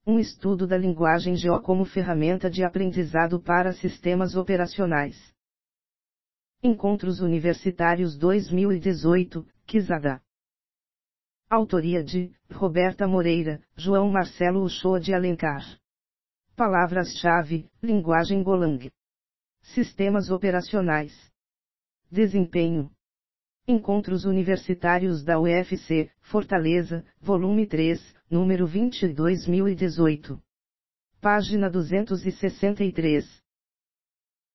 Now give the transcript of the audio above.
Um estudo da linguagem Go como ferramenta de aprendizado para sistemas operacionais. Encontros Universitários 2018, Quizada. Autoria de Roberta Moreira, João Marcelo Uchoa de Alencar. Palavras-chave: linguagem Golang. Sistemas operacionais. Desempenho. Encontros Universitários da UFC, Fortaleza, volume 3, número 20, 2018. Página 263.